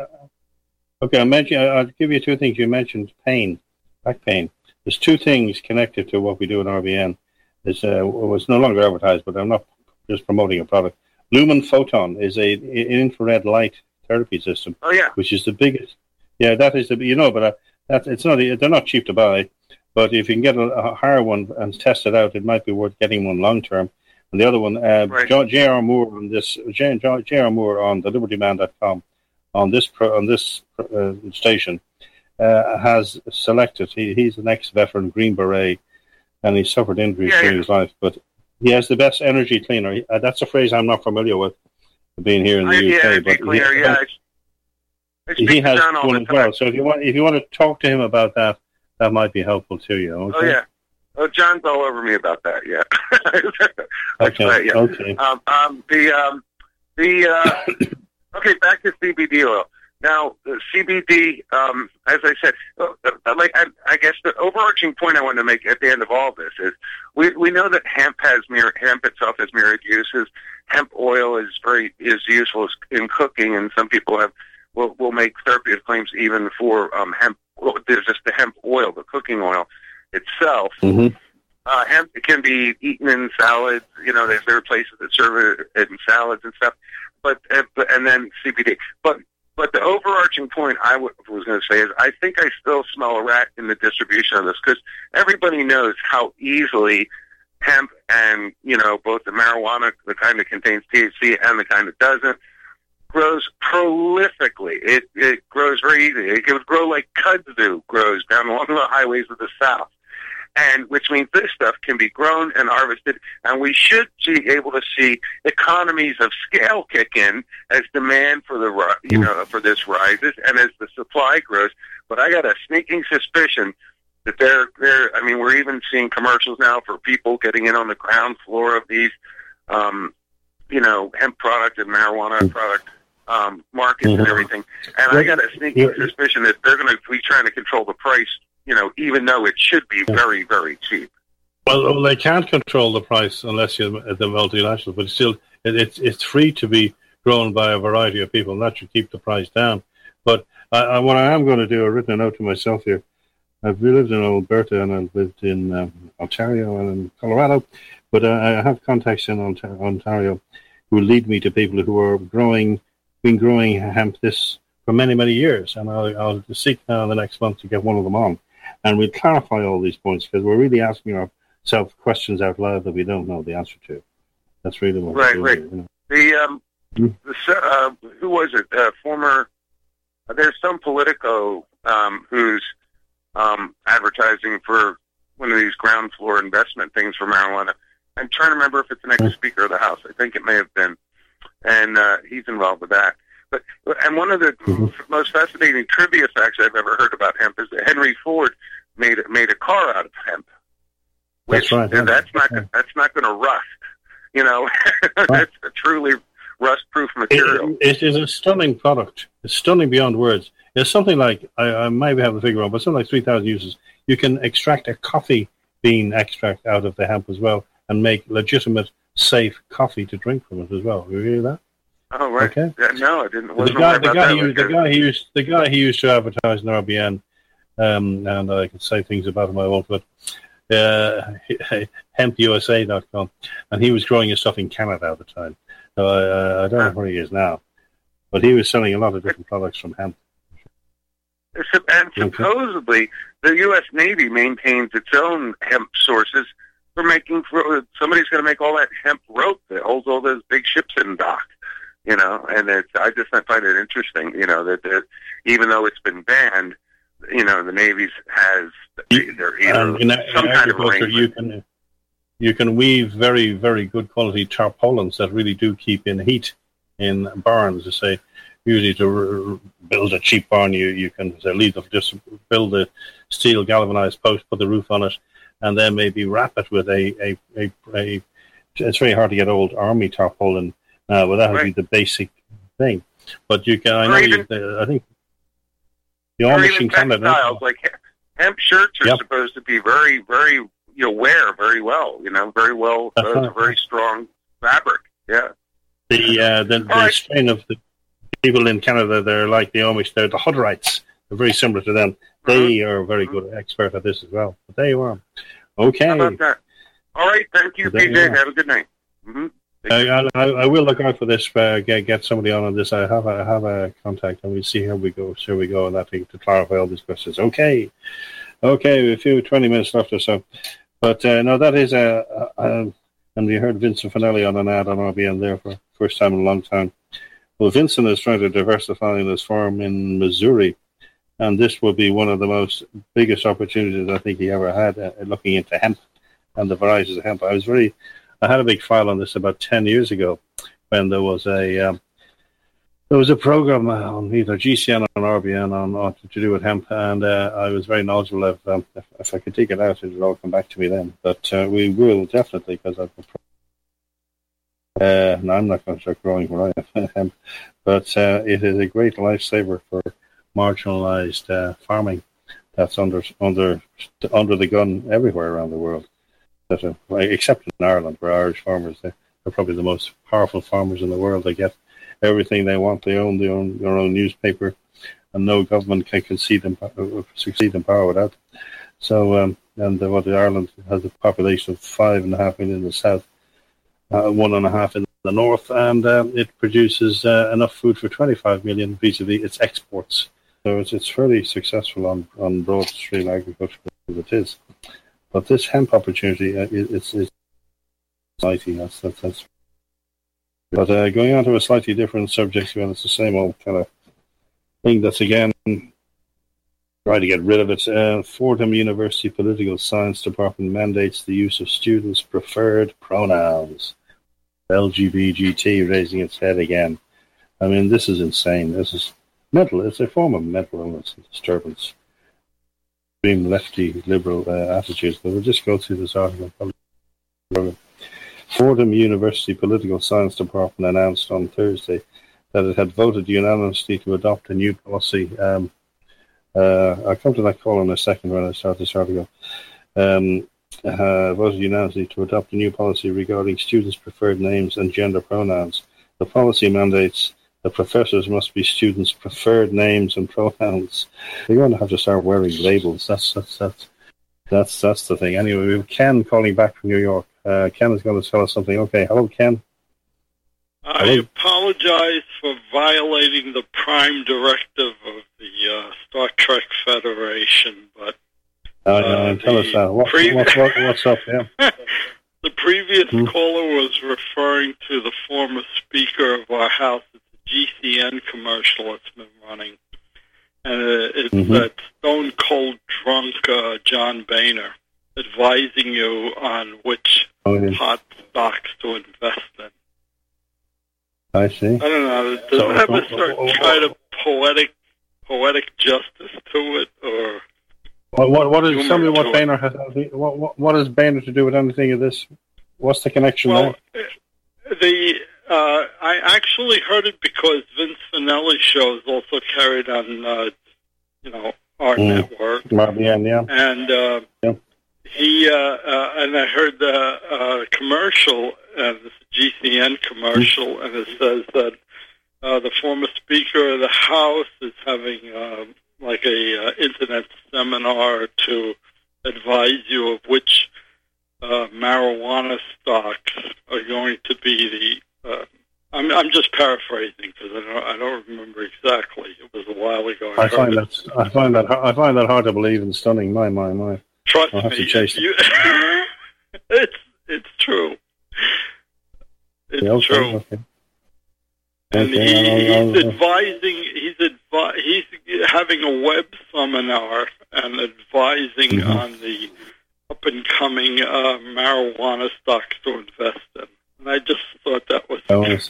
Speaker 2: I'll give you two things. You mentioned pain, back pain. There's two things connected to what we do in RBN. was no longer advertised, but I'm not just promoting a product. Lumen Photon is an infrared light therapy system.
Speaker 5: Oh yeah,
Speaker 2: which is the biggest. Yeah, that is but it's not. They're not cheap to buy. But if you can get a higher one and test it out, it might be worth getting one long term. And the other one, J.R. Moore on this, J.R. Moore on the LibertyMan.com on this station has selected. He's an ex-veteran Green Beret, and he suffered injuries during his life. But he has the best energy cleaner. That's a phrase I'm not familiar with, being here in the UK. But he has one as well. So if you want to talk to him about that, that might be helpful to you. Okay?
Speaker 5: Oh yeah. Oh, John's all over me about that. Yeah.
Speaker 2: Okay.
Speaker 5: Right, yeah.
Speaker 2: Okay.
Speaker 5: Okay. Back to CBD oil. Now, the CBD, as I said, I guess the overarching point I want to make at the end of all this is we know that hemp itself has myriad uses. Hemp oil is useful in cooking, and some people will make therapeutic claims even for hemp. Well, there's just the hemp oil, the cooking oil itself.
Speaker 2: Mm-hmm.
Speaker 5: Hemp can be eaten in salads. There are places that serve it in salads and stuff. And then CBD. But the overarching point I was going to say is I think I still smell a rat in the distribution of this, because everybody knows how easily hemp and both the marijuana, the kind that contains THC and the kind that doesn't, grows prolifically. It grows very easily. It would grow like kudzu grows down along the highways of the South, and which means this stuff can be grown and harvested, and we should be able to see economies of scale kick in as demand for for this rises and as the supply grows. But I got a sneaking suspicion that we're even seeing commercials now for people getting in on the ground floor of these, hemp product and marijuana product markets and everything. And I got a sneaking suspicion that they're going to be trying to control the price, even though it should be very, very cheap.
Speaker 2: Well, they can't control the price unless you're at the multinational, but still, it's free to be grown by a variety of people, and that should keep the price down. But what I am going to do, I've written a note to myself here. I've lived in Alberta and I've lived in Ontario and in Colorado, but I have contacts in Ontario who lead me to people who are been growing hemp for many, many years, and I'll seek now in the next month to get one of them on, and we'll clarify all these points, because we're really asking ourselves questions out loud that we don't know the answer to. That's really what we're doing.
Speaker 5: Who was it? There's some Politico who's advertising for one of these ground floor investment things for marijuana. I'm trying to remember if it's an ex-Speaker of the House. I think it may have been. And he's involved with that. And one of the most fascinating trivia facts I've ever heard about hemp is that Henry Ford made a car out of hemp.
Speaker 2: That's right.
Speaker 5: That's not going to rust. That's a truly rust-proof material.
Speaker 2: It is a stunning product. It's stunning beyond words. It's something like, I might have the figure wrong, but something like 3,000 uses. You can extract a coffee bean extract out of the hemp as well, and make legitimate, safe coffee to drink from it as well. You hear that?
Speaker 5: Oh, right.
Speaker 2: Okay.
Speaker 5: Yeah, no, I didn't.
Speaker 2: The guy he used to advertise in RBN, and I could say things about him I won't, but hempusa.com, and he was growing his stuff in Canada at the time. So I don't know where he is now, but he was selling a lot of different products from hemp.
Speaker 5: And supposedly, the U.S. Navy maintains its own hemp sources for somebody's going to make all that hemp rope that holds all those big ships in dock, and I find it interesting, that even though it's been banned, the Navy has some kind of arrangement.
Speaker 2: You can weave very, very good quality tarpaulins that really do keep in heat in barns. To say, usually to build a cheap barn, you can just build a steel galvanized post, put the roof on it, and then maybe wrap it with a it's very hard to get old army tarpaulin, but that would be the basic thing. But you can, I think the All Machine
Speaker 5: textiles, like hemp shirts are supposed to be very, very, wear very well, very well, a very strong fabric. Yeah.
Speaker 2: The strain of the people in Canada, they're like the Amish, they're the Hutterites. They're very similar to them. They are very good expert at this as well. But there you are. Okay.
Speaker 5: How about that? All right, thank you, PJ. Have a good night. Mm-hmm.
Speaker 2: I will look out for this. Get somebody on this. I have a contact, and we'll see how we go. So we go, and I think to clarify all these questions. Okay, a few 20 minutes left or so. But no, that is and we heard Vincent Finelli on an ad on RBN there for the first time in a long time. Well, Vincent is trying to diversify in his farm in Missouri, and this will be one of the biggest opportunities I think he ever had looking into hemp and the varieties of hemp. I had a big file on this about 10 years ago when there was a program on either GCN or RBN on to do with hemp, and I was very knowledgeable of if I could dig it out, it would all come back to me then. But we will definitely, because I'm not going to start growing where I am hemp, but it is a great lifesaver for marginalised farming that's under the gun everywhere around the world. Except in Ireland, where Irish farmers, they're probably the most powerful farmers in the world. They get everything they want. They own their own newspaper, and no government can succeed in power without them. So, Ireland has a population of 5.5 million in the south, 1.5 in the north, and it produces enough food for 25 million vis-a-vis its exports. So it's fairly successful on broad stream agriculture as it is. But this hemp opportunity, it's exciting. That's. But going on to a slightly different subject, it's the same old kind of thing. That's again trying to get rid of it. Fordham University Political Science Department mandates the use of students' preferred pronouns. LGBT raising its head again. I mean, this is insane. This is mental. It's a form of mental illness and disturbance. Lefty liberal attitudes, but we'll just go through this article. Fordham University Political Science Department announced on Thursday that it had voted unanimously to adopt a new policy. I'll come to that call in a second when I start this article. Voted unanimously to adopt a new policy regarding students' preferred names and gender pronouns. The policy mandates that professors must be students' preferred names and pronouns. They're going to have to start wearing labels. That's the thing. Anyway, we have Ken calling back from New York. Ken is going to tell us something. Okay, hello, Ken.
Speaker 12: I apologize for violating the prime directive of the Star Trek Federation, but
Speaker 2: tell us that. What's up? Yeah.
Speaker 12: The previous caller was referring to the former Speaker of our House. GCN commercial that's been running, and it's that stone cold drunk John Boehner advising you on which hot stocks to invest in.
Speaker 2: I see.
Speaker 12: I don't know. Does it have a certain kind of poetic justice to it, or
Speaker 2: what is? Tell me what Boehner has. What has Boehner to do with anything of this? What's the connection there?
Speaker 12: I actually heard it because Vince Finelli shows also carried on, our network.
Speaker 2: Yeah.
Speaker 12: And he and I heard the commercial, this GCN commercial, and it says that the former Speaker of the House is having like a internet seminar to advise you of which marijuana stocks are going to be the. I'm just paraphrasing because I don't remember exactly. It was a while ago.
Speaker 2: I find that hard to believe and stunning. My.
Speaker 12: Trust me, it's true. It's true.
Speaker 2: Okay.
Speaker 12: And he's advising. He's having a web seminar and advising on the up and coming marijuana stocks to invest in. And I just thought that was...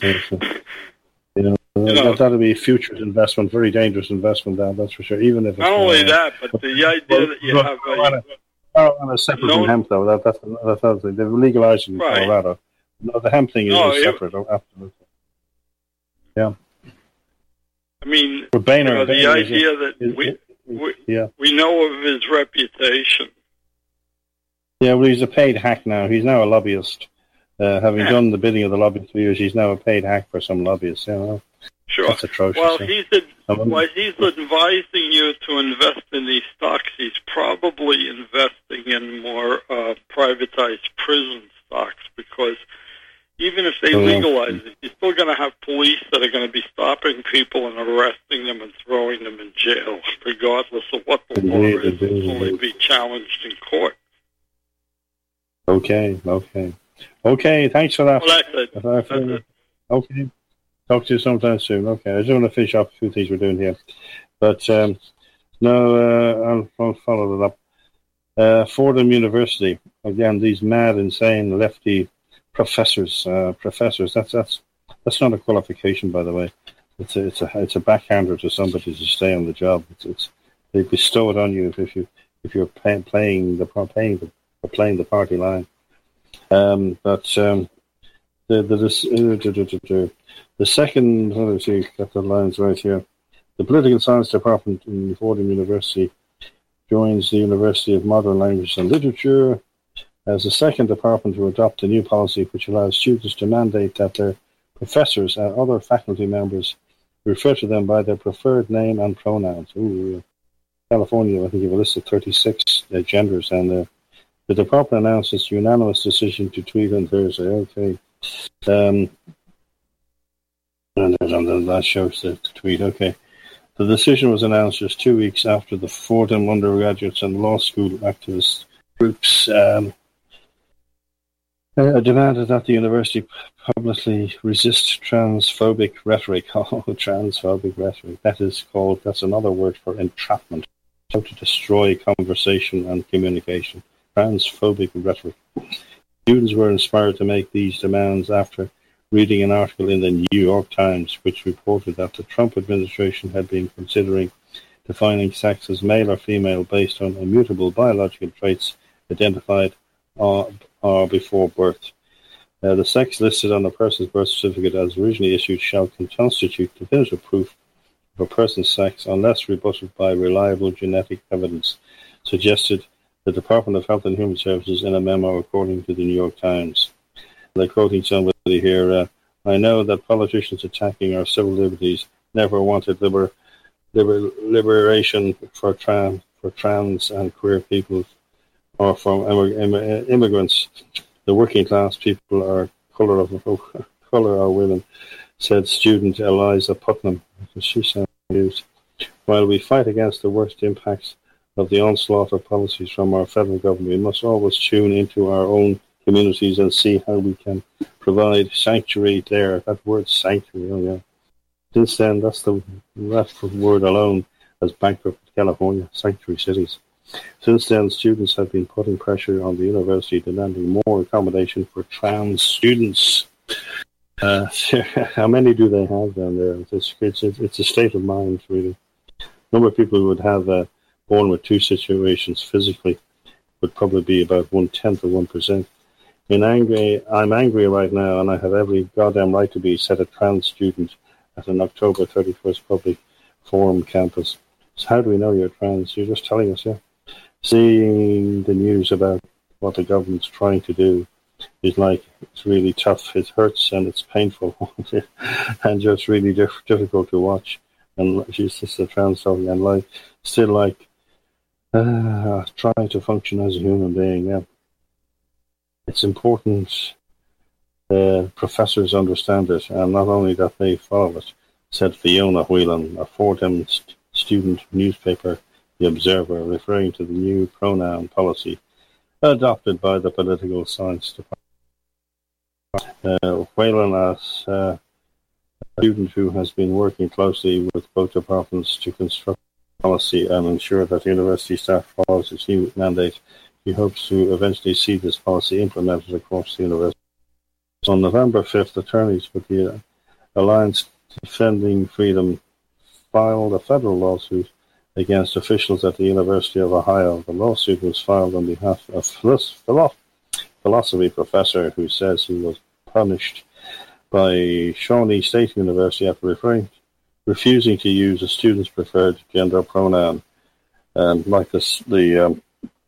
Speaker 2: that'll be a futures investment, very dangerous investment, that's for sure. Even if it's,
Speaker 12: not only that, but the idea that you have
Speaker 2: a separate from hemp, though. That's the thing. They've legalized it in Colorado. No, the hemp thing is separate. Absolutely. Yeah.
Speaker 12: I mean,
Speaker 2: Boehner,
Speaker 12: the idea that we know of his reputation.
Speaker 2: Yeah, well, he's a paid hack now. He's now a lobbyist. Having done the bidding of the lobbyists for years, he's now a paid hack for some lobbyists.
Speaker 12: Sure.
Speaker 2: That's atrocious.
Speaker 12: Well, he's advising you to invest in these stocks. He's probably investing bring in more privatized prison stocks, because even if they legalize it, you're still going to have police that are going to be stopping people and arresting them and throwing them in jail, regardless of what the law is, until they be challenged in court.
Speaker 2: Okay, thanks for that.
Speaker 12: Well, that's it.
Speaker 2: Okay. Talk to you sometime soon. Okay, I just want to finish off a few things we're doing here. But, I'll follow that up. Fordham University, again, these mad, insane, lefty professors, that's not a qualification, by the way. It's a backhander to somebody to stay on the job. They bestow it on you if you're playing the party line. The second, let's see, got the lines right here. The Political Science Department in Fordham University joins the University of Modern Languages and Literature as the second department to adopt a new policy which allows students to mandate that their professors and other faculty members refer to them by their preferred name and pronouns. California, I think, you have a list of 36 genders, and the department announced its unanimous decision to tweet on Thursday. Okay. And that shows the tweet. Okay. The decision was announced just 2 weeks after the Fordham undergraduates and law school activist groups demanded that the university publicly resist transphobic rhetoric. Transphobic rhetoric. That's another word for entrapment. How to destroy conversation and communication. Transphobic rhetoric. Students were inspired to make these demands after reading an article in the New York Times which reported that the Trump administration had been considering defining sex as male or female based on immutable biological traits identified before birth. The sex listed on a person's birth certificate as originally issued shall constitute definitive proof of a person's sex unless rebutted by reliable genetic evidence, suggested the Department of Health and Human Services in a memo according to the New York Times. They're quoting somebody here, I know that politicians attacking our civil liberties never wanted liberation for trans and queer people or from immigrants. The working class people are color are women, said student Eliza Putnam. She sounds confused. While we fight against the worst impacts of the onslaught of policies from our federal government, we must always tune into our own communities and see how we can provide sanctuary there. That word sanctuary, oh yeah. Since then, that word alone has bankrupted California, sanctuary cities. Since then, students have been putting pressure on the university, demanding more accommodation for trans students. How many do they have down there? It's a state of mind, really. The number of people who would have born with two situations physically would probably be about 1/10 of 1%. I'm angry right now, and I have every goddamn right to be, said a trans student at an October 31st public forum campus. So how do we know you're trans? You're just telling us, yeah. Seeing the news about what the government's trying to do is like, it's really tough. It hurts and it's painful and just really difficult to watch. And she's just a trans talking and trying to function as a human being, yeah. It's important professors understand it, and not only that they follow it, said Fiona Whelan, a Fordham student newspaper, The Observer, referring to the new pronoun policy adopted by the Political Science Department. Whelan, as a student who has been working closely with both departments to construct policy and ensure that university staff follows its new mandate, he hopes to eventually see this policy implemented across the university. On November 5th, attorneys with the Alliance Defending Freedom filed a federal lawsuit against officials at the University of Ohio. The lawsuit was filed on behalf of a philosophy professor who says he was punished by Shawnee State University after refusing to use a student's preferred gender pronoun. And like this, the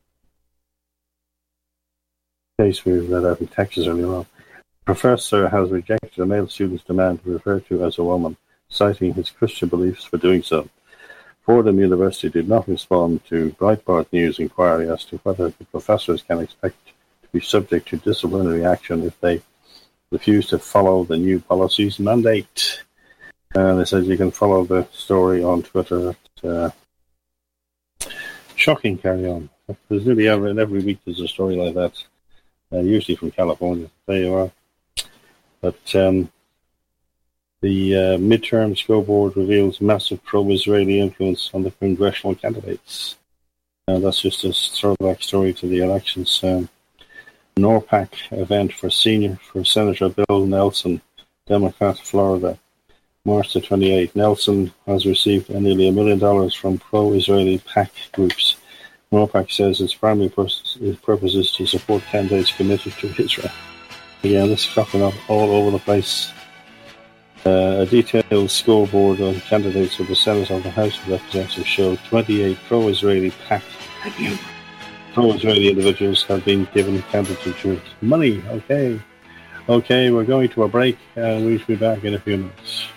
Speaker 2: case we read out in Texas earlier on, the professor has rejected a male student's demand to be referred to as a woman, citing his Christian beliefs for doing so. Fordham University did not respond to Breitbart News inquiry as to whether the professors can expect to be subject to disciplinary action if they refuse to follow the new policy's mandate. They said you can follow the story on Twitter. Shocking carry on. There's nearly every week there's a story like that, usually from California. There you are. But the midterm scoreboard reveals massive pro-Israeli influence on the congressional candidates. That's just a throwback story to the elections. NORPAC event for Senator Bill Nelson, Democrat, Florida, March the 28th. Nelson has received nearly $1 million from pro-Israeli PAC groups. NORPAC says its primary purpose is to support candidates committed to Israel. Again, this is cropping up all over the place. A detailed scoreboard on candidates for the Senate and the House of Representatives showed 28 pro-Israeli PAC pro-Israeli individuals have been given candidature money. Okay, we're going to a break and we shall be back in a few minutes.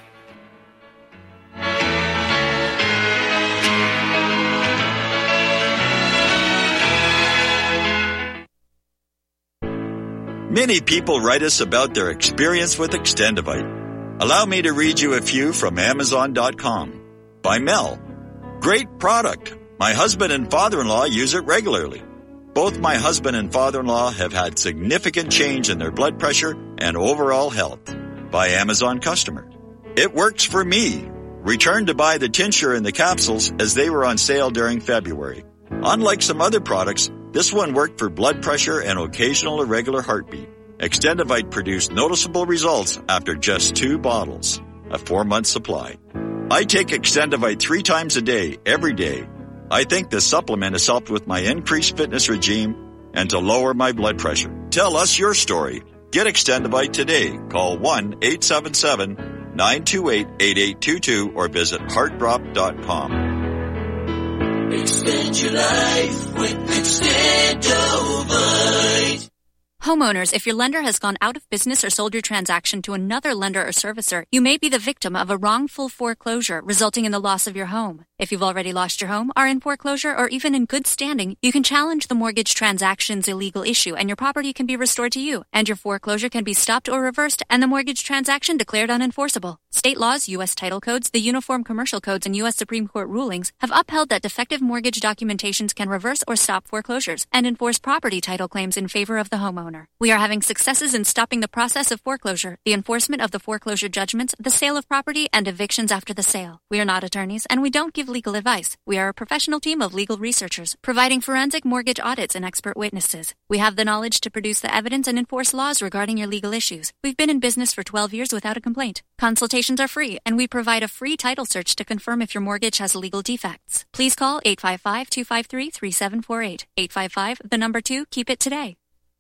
Speaker 7: Many people write us about their experience with Extendivite. Allow me to read you a few from Amazon.com. By Mel. Great product. My husband and father-in-law use it regularly. Both my husband and father-in-law have had significant change in their blood pressure and overall health. By Amazon customer. It works for me. Returned to buy the tincture and the capsules as they were on sale during February. Unlike some other products, this one worked for blood pressure and occasional irregular heartbeat. Extendivite produced noticeable results after just 2 bottles, a 4-month supply. I take Extendivite 3 times a day, every day. I think this supplement has helped with my increased fitness regime and to lower my blood pressure. Tell us your story. Get Extendivite today. Call 1-877-928-8822 or visit heartdrop.com.
Speaker 9: Extend your life with Extendivite.
Speaker 13: Homeowners, if your lender has gone out of business or sold your transaction to another lender or servicer, you may be the victim of a wrongful foreclosure resulting in the loss of your home. If you've already lost your home, are in foreclosure, or even in good standing, you can challenge the mortgage transaction's illegal issue and your property can be restored to you, and your foreclosure can be stopped or reversed and the mortgage transaction declared unenforceable. State laws, U.S. title codes, the Uniform Commercial Codes, and U.S. Supreme Court rulings have upheld that defective mortgage documentations can reverse or stop foreclosures and enforce property title claims in favor of the homeowner. We are having successes in stopping the process of foreclosure, the enforcement of the foreclosure judgments, the sale of property, and evictions after the sale. We are not attorneys, and we don't give legal advice. We are a professional team of legal researchers, providing forensic mortgage audits and expert witnesses. We have the knowledge to produce the evidence and enforce laws regarding your legal issues. We've been in business for 12 years without a complaint. Consultations are free, and we provide a free title search to confirm if your mortgage has legal defects. Please call 855-253-3748. 855, 2, keep it today.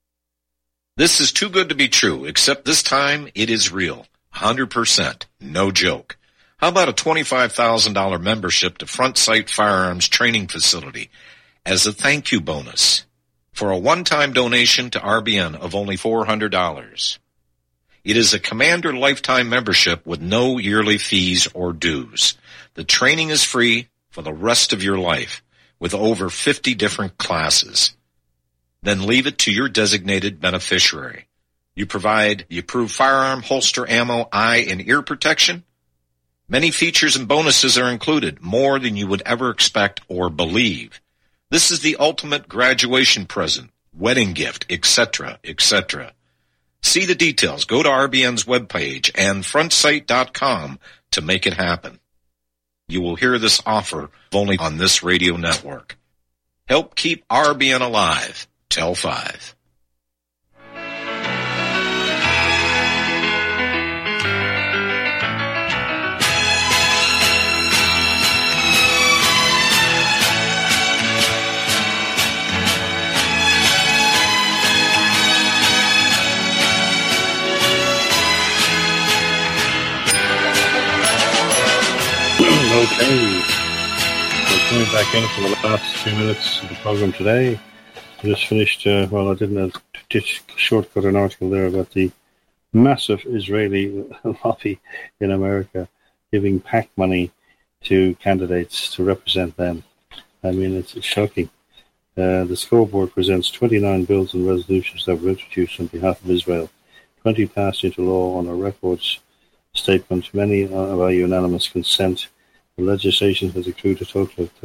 Speaker 14: This is too good to be true, except this time it is real. 100%. No joke. How about a $25,000 membership to Front Sight Firearms Training Facility as a thank you bonus for a one-time donation to RBN of only $400? It is a Commander lifetime membership with no yearly fees or dues. The training is free for the rest of your life with over 50 different classes. Then leave it to your designated beneficiary. You provide the approved firearm, holster, ammo, eye, and ear protection. Many features and bonuses are included, more than you would ever expect or believe. This is the ultimate graduation present, wedding gift, etc., etc. See the details. Go to RBN's webpage and frontsight.com to make it happen. You will hear this offer only on this radio network. Help keep RBN alive. Tell 5.
Speaker 2: Okay, we're coming back in for the last 2 minutes of the program today. I just finished, I didn't shortcut an article there about the massive Israeli lobby in America giving PAC money to candidates to represent them. I mean, it's shocking. The scoreboard presents 29 bills and resolutions that were introduced on behalf of Israel. 20 passed into law on a records statement, many by unanimous consent. The legislation has accrued a total of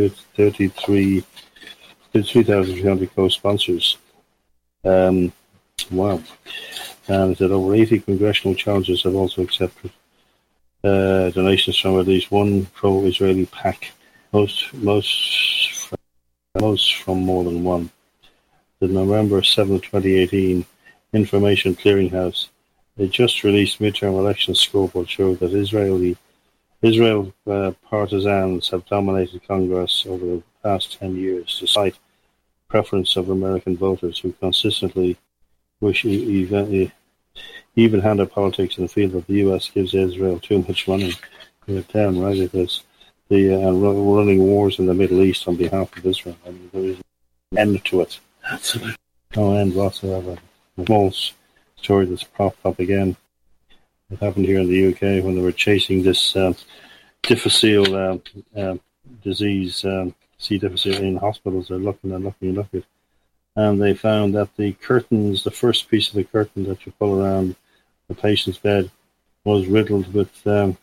Speaker 2: 3,300 co-sponsors. Wow. And that over 80 congressional challenges have also accepted donations from at least one pro-Israeli PAC, most from more than one. The November 7, 2018 Information Clearinghouse, a just released midterm election scoreboard showed that Israel partisans have dominated Congress over the past 10 years, despite preference of American voters who consistently wish even-handed politics in the field of the U.S. gives Israel too much money. They're down right at this. Running wars in the Middle East on behalf of Israel. I mean, there is no end to it. Absolutely. No end whatsoever. A small story that's propped up again. It happened here in the UK when they were chasing this difficile disease, C. difficile, in hospitals. They're looking. And they found that the curtains, the first piece of the curtain that you pull around the patient's bed, was riddled with the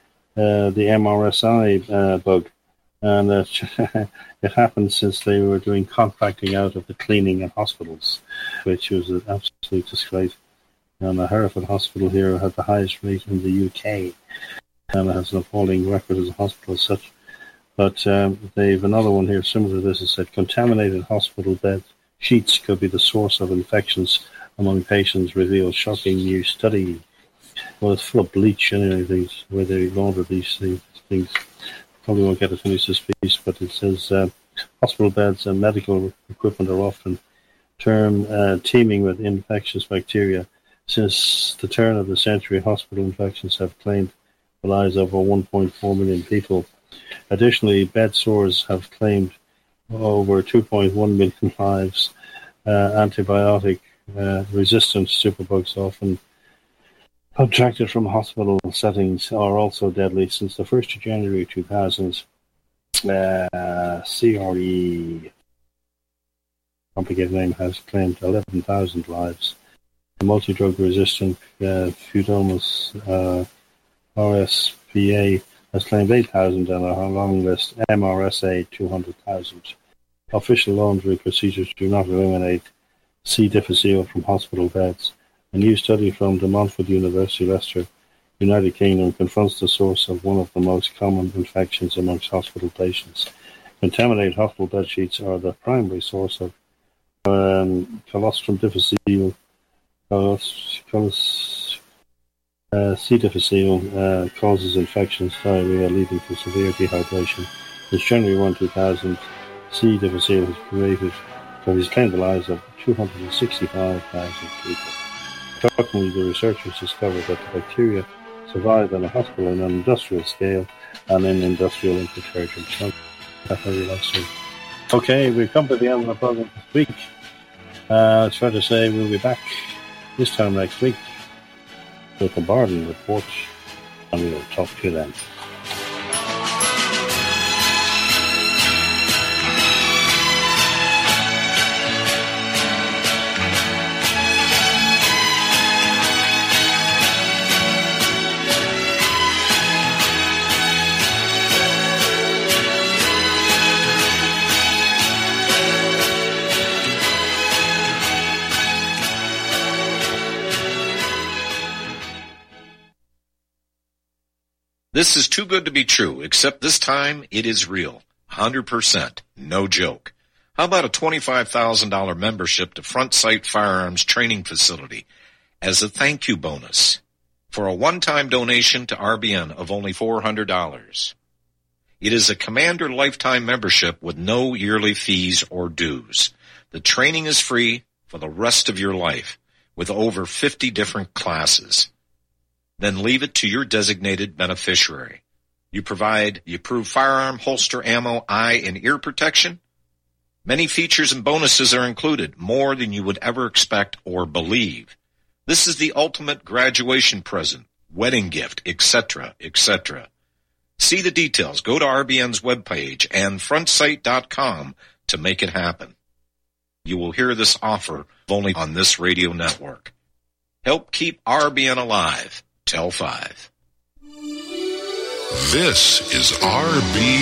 Speaker 2: MRSI bug. And it happened since they were doing contracting out of the cleaning in hospitals, which was an absolute disgrace. And the Hereford Hospital here had the highest rate in the UK, and it has an appalling record as a hospital as such. But they've another one here similar to this. It said contaminated hospital bed sheets could be the source of infections among patients, reveals shocking new study. Well, it's full of bleach and anything where they launder these things. Probably won't get to finish this piece, but it says hospital beds and medical equipment are often teeming with infectious bacteria. Since the turn of the century, hospital infections have claimed the lives of over 1.4 million people. Additionally, bed sores have claimed over 2.1 million lives. Antibiotic-resistant superbugs often contracted from hospital settings are also deadly. Since the 1st of January 2000, CRE, complicated name, has claimed 11,000 lives. The multi-drug resistant Pseudomonas RSPA has claimed 8,000 and a long list MRSA 200,000. Official laundry procedures do not eliminate C. difficile from hospital beds. A new study from De Montfort University, Leicester, United Kingdom, confronts the source of one of the most common infections amongst hospital patients. Contaminated hospital bed sheets are the primary source of Colostrum difficile. C. difficile causes infections, diarrhea, leading to severe dehydration. Since January 1, 2000, C. difficile has claimed the lives of 265,000 people. Shockingly, the researchers discovered that the bacteria survive in a hospital on an industrial scale and in industrial detergent. That's very nice. Okay, we've come to the end of the program this week. It's fair to say we'll be back this time next week with the Barden Report, and we'll talk to you then.
Speaker 14: This is too good to be true, except this time it is real. 100%. No joke. How about a $25,000 membership to Front Sight Firearms Training Facility as a thank you bonus for a one-time donation to RBN of only $400? It is a Commander lifetime membership with no yearly fees or dues. The training is free for the rest of your life with over 50 different classes. Then leave it to your designated beneficiary. You provide the approved firearm, holster, ammo, eye, and ear protection. Many features and bonuses are included, more than you would ever expect or believe. This is the ultimate graduation present, wedding gift, etc., etc. See the details. Go to RBN's webpage and frontsight.com to make it happen. You will hear this offer only on this radio network. Help keep RBN alive. Tell 5.
Speaker 1: This is RB